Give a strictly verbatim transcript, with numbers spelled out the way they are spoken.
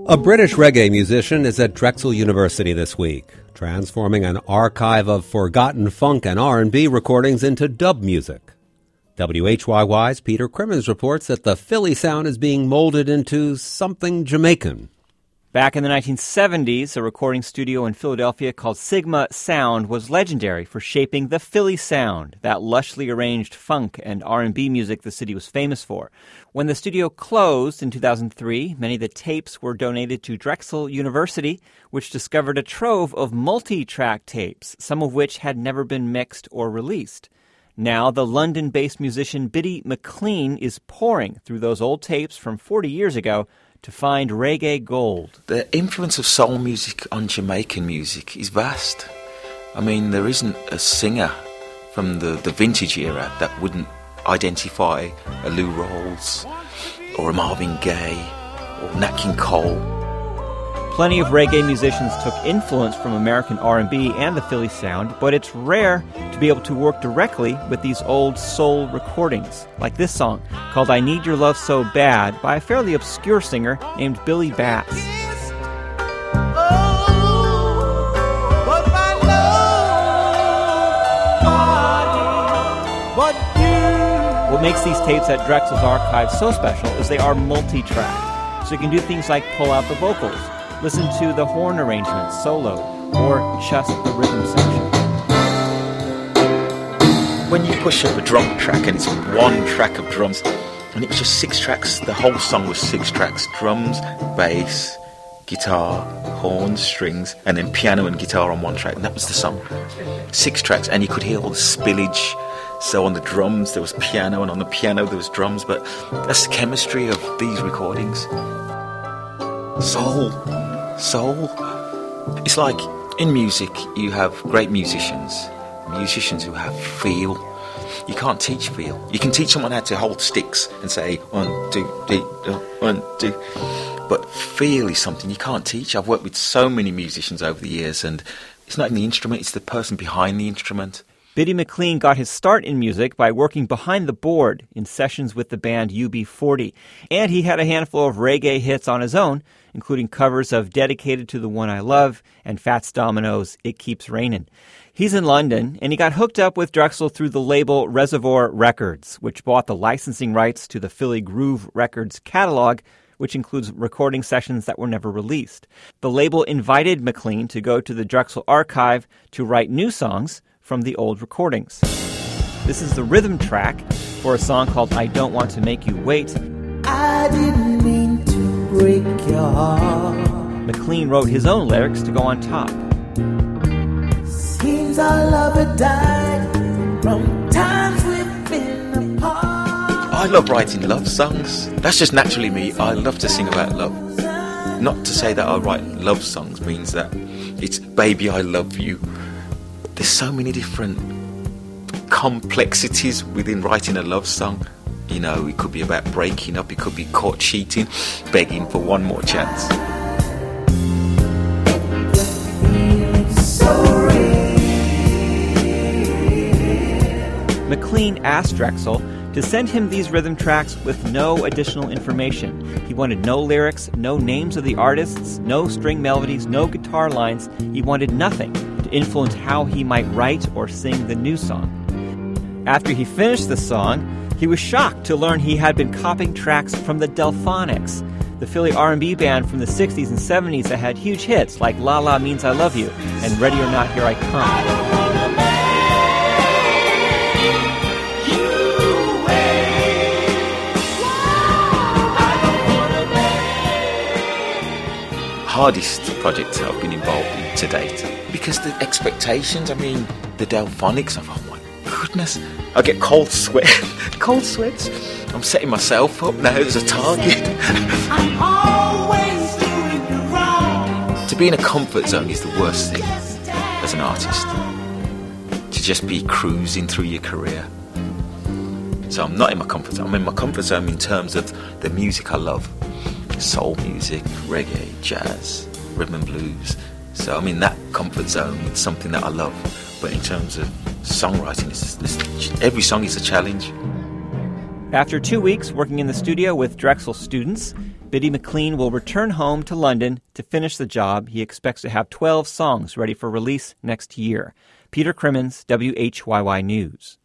A British reggae musician is at Drexel University this week, transforming an archive of forgotten funk and R and B recordings into dub music. W H Y Y's Peter Crimmins reports that the Philly sound is being molded into something Jamaican. Back in the nineteen seventies, a recording studio in Philadelphia called Sigma Sound was legendary for shaping the Philly sound, that lushly arranged funk and R and B music the city was famous for. When the studio closed in two thousand three, many of the tapes were donated to Drexel University, which discovered a trove of multi-track tapes, some of which had never been mixed or released. Now, the London-based musician Biddy McLean is pouring through those old tapes from forty years ago to find reggae gold. The influence of soul music on Jamaican music is vast. I mean, there isn't a singer from the, the vintage era that wouldn't identify a Lou Rawls or a Marvin Gaye or Nat King Cole. Plenty of reggae musicians took influence from American R and B and the Philly sound, but it's rare to be able to work directly with these old soul recordings, like this song called I Need Your Love So Bad by a fairly obscure singer named Billy Bass. What makes these tapes at Drexel's archive so special is they are multi-track, so you can do things like pull out the vocals, listen to the horn arrangements solo, or just the rhythm section. When you push up a drum track and it's one track of drums, and it was just six tracks, the whole song was six tracks, drums, bass, guitar, horns, strings, and then piano and guitar on one track, and that was the song. Six tracks, and you could hear all the spillage. So on the drums there was piano, and on the piano there was drums, but that's the chemistry of these recordings. Soul. Soul. It's like in music you have great musicians, musicians who have feel. You can't teach feel. You can teach someone how to hold sticks and say one, two, three, one, two. But feel is something you can't teach. I've worked with so many musicians over the years, and it's not in the instrument, it's the person behind the instrument. Biddy McLean got his start in music by working behind the board in sessions with the band U B forty. And he had a handful of reggae hits on his own, including covers of Dedicated to the One I Love and Fats Domino's It Keeps Rainin'. He's in London, and he got hooked up with Drexel through the label Reservoir Records, which bought the licensing rights to the Philly Groove Records catalog, which includes recording sessions that were never released. The label invited McLean to go to the Drexel archive to write new songs from the old recordings. This is the rhythm track for a song called I Don't Want to Make You Wait. I didn't mean to break your heart. McLean wrote his own lyrics to go on top. Seems our love had died from times we've been apart. I love writing love songs. That's just naturally me. I love to sing about love. Not to say that I write love songs means that it's baby I love you. There's so many different complexities within writing a love song. You know, it could be about breaking up, it could be caught cheating, begging for one more chance. McLean asked Drexel to send him these rhythm tracks with no additional information. He wanted no lyrics, no names of the artists, no string melodies, no guitar lines. He wanted nothing to influence how he might write or sing the new song. After he finished the song, he was shocked to learn he had been copying tracks from the Delphonics, the Philly R and B band from the sixties and seventies that had huge hits like La La Means I Love You and Ready or Not Here I Come. Hardest project I've been involved in to date, because the expectations, I mean, the Delphonics, I'm, oh my goodness, I get cold sweat, cold sweats. I'm setting myself up now as a target. I'm always doing you wrong. To be in a comfort zone is the worst thing as an artist. To just be cruising through your career. So I'm not in my comfort zone. I'm in my comfort zone in terms of the music I love. Soul music, reggae, jazz, rhythm and blues. So I'm in that comfort zone. It's something that I love. But in terms of songwriting, it's, it's, every song is a challenge. After two weeks working in the studio with Drexel students, Biddy McLean will return home to London to finish the job. He expects to have twelve songs ready for release next year. Peter Crimmins, W H Y Y News.